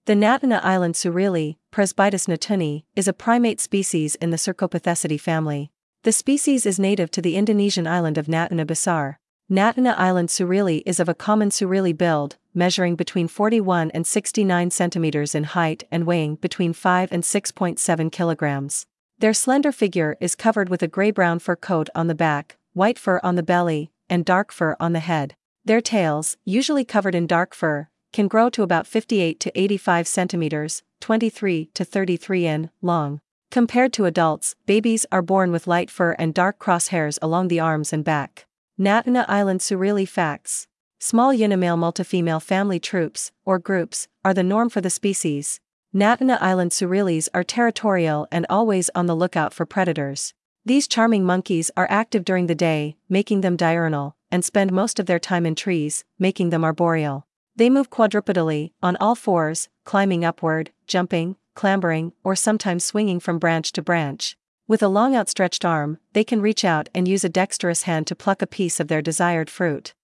The Natuna Island Surili, Presbytus natuni, is a primate species in the Cercopithecidae family. The species is native to the Indonesian island of Natuna Besar. Natuna Island Surili is of a common Surili build, measuring between 41 and 69 centimeters in height and weighing between 5 and 6.7 kilograms. Their slender figure is covered with a gray-brown fur coat on the back, white fur on the belly, and dark fur on the head. Their tails, usually covered in dark fur, can grow to about 58 to 85 centimeters, 23 to 33 in, long. Compared to adults, babies are born with light fur and dark crosshairs along the arms and back. Natuna Island Surili facts. Small unimale multifemale family troops, or groups, are the norm for the species. Natuna Island Surilis are territorial and always on the lookout for predators. These charming monkeys are active during the day, making them diurnal, and spend most of their time in trees, making them arboreal. They move quadrupedally, on all fours, climbing upward, jumping, clambering, or sometimes swinging from branch to branch. With a long outstretched arm, they can reach out and use a dexterous hand to pluck a piece of their desired fruit.